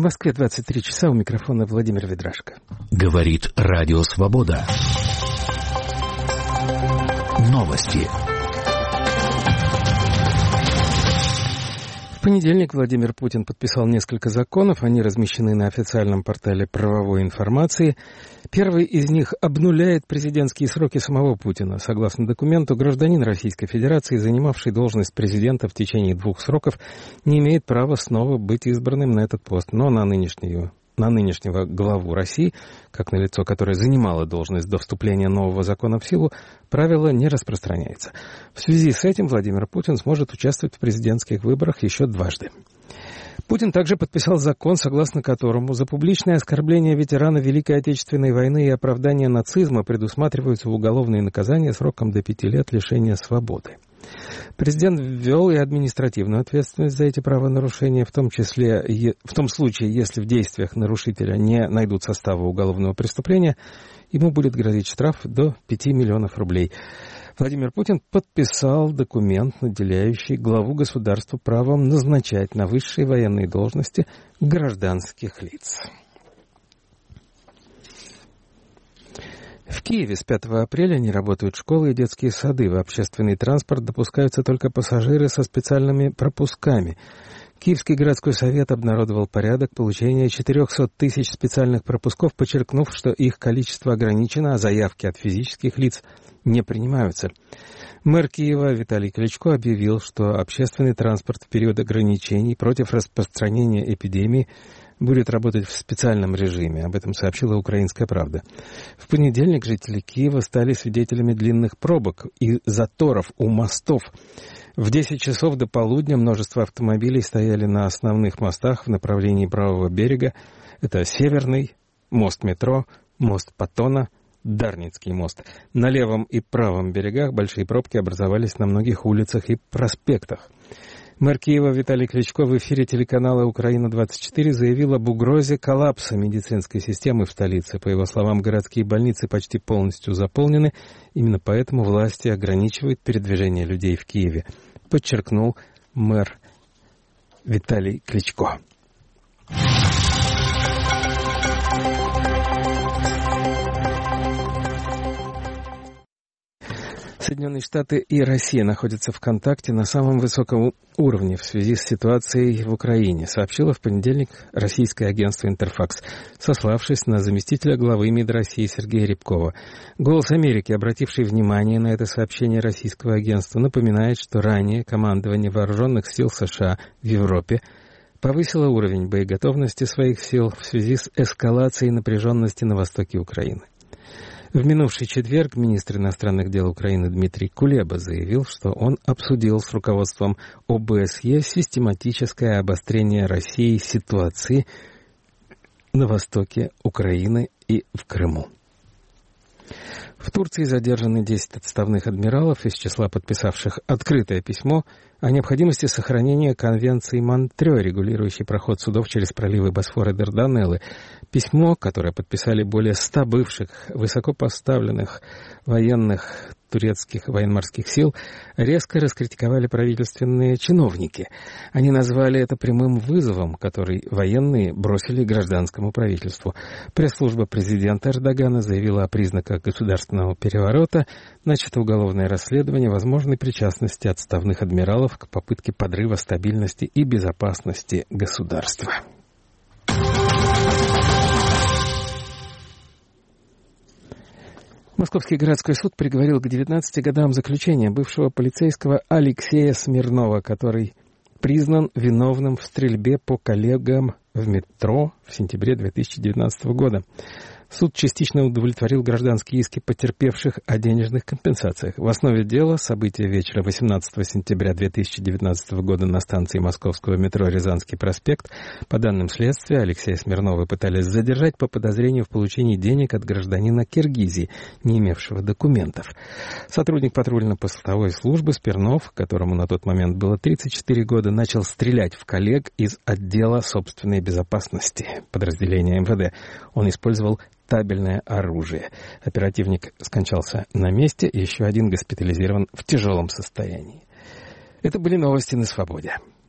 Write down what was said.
В Москве 23 часа, у микрофона Владимир Ведрашко. Говорит Радио Свобода. Новости. В понедельник Владимир Путин подписал несколько законов. Они размещены на официальном портале правовой информации. Первый из них обнуляет президентские сроки самого Путина. Согласно документу, гражданин Российской Федерации, занимавший должность президента в течение 2 сроков, не имеет права снова быть избранным на этот пост. Но на нынешнего главу России, как на лицо, которое занимало должность до вступления нового закона в силу, правило не распространяется. В связи с этим Владимир Путин сможет участвовать в президентских выборах еще дважды. Путин также подписал закон, согласно которому за публичное оскорбление ветерана Великой Отечественной войны и оправдание нацизма предусматриваются уголовные наказания сроком до 5 лет лишения свободы. Президент ввел и административную ответственность за эти правонарушения, в том случае, если в действиях нарушителя не найдут состава уголовного преступления, ему будет грозить штраф до 5 миллионов рублей. Владимир Путин подписал документ, наделяющий главу государства правом назначать на высшие военные должности гражданских лиц. В Киеве с 5 апреля не работают школы и детские сады. В общественный транспорт допускаются только пассажиры со специальными пропусками. Киевский городской совет обнародовал порядок получения 400 тысяч специальных пропусков, подчеркнув, что их количество ограничено, а заявки от физических лиц не принимаются. Мэр Киева Виталий Кличко объявил, что общественный транспорт в период ограничений против распространения эпидемии будет работать в специальном режиме. Об этом сообщила «Украинская правда». В понедельник жители Киева стали свидетелями длинных пробок и заторов у мостов. В 10 часов до полудня множество автомобилей стояли на основных мостах в направлении правого берега. Это Северный, мост метро, мост Паттона, Дарницкий мост. На левом и правом берегах большие пробки образовались на многих улицах и проспектах. Мэр Киева Виталий Кличко в эфире телеканала «Украина-24» заявил об угрозе коллапса медицинской системы в столице. По его словам, городские больницы почти полностью заполнены. Именно поэтому власти ограничивают передвижение людей в Киеве, подчеркнул мэр Виталий Кличко. Соединенные Штаты и Россия находятся в контакте на самом высоком уровне в связи с ситуацией в Украине, сообщило в понедельник российское агентство «Интерфакс», сославшись на заместителя главы МИД России Сергея Рябкова. «Голос Америки», обративший внимание на это сообщение российского агентства, напоминает, что ранее командование вооруженных сил США в Европе повысило уровень боеготовности своих сил в связи с эскалацией напряженности на востоке Украины. В минувший четверг министр иностранных дел Украины Дмитрий Кулеба заявил, что он обсудил с руководством ОБСЕ систематическое обострение России ситуации на востоке Украины и в Крыму. В Турции задержаны 10 отставных адмиралов из числа подписавших открытое письмо о необходимости сохранения Конвенции Монтрео, регулирующей проход судов через проливы Босфора и Дарданеллы. Письмо, которое подписали более 100 бывших высокопоставленных военных турецких военно-морских сил, резко раскритиковали правительственные чиновники. Они назвали это прямым вызовом, который военные бросили гражданскому правительству. Пресс-служба президента Эрдогана заявила о признаках государственного переворота, начато уголовное расследование возможной причастности отставных адмиралов к попытке подрыва стабильности и безопасности государства. Московский городской суд приговорил к 19 годам заключения бывшего полицейского Алексея Смирнова, который признан виновным в стрельбе по коллегам в метро в сентябре 2019 года. Суд частично удовлетворил гражданские иски потерпевших о денежных компенсациях. В основе дела события вечера 18 сентября 2019 года на станции московского метро Рязанский проспект. По данным следствия, Алексея Смирнова пытались задержать по подозрению в получении денег от гражданина Киргизии, не имевшего документов. Сотрудник патрульно-постовой службы Смирнов, которому на тот момент было 34 года, начал стрелять в коллег из отдела собственной безопасности подразделения МВД. Он использовал табельное оружие. Оперативник скончался на месте, и еще один госпитализирован в тяжелом состоянии. Это были новости на «Свободе».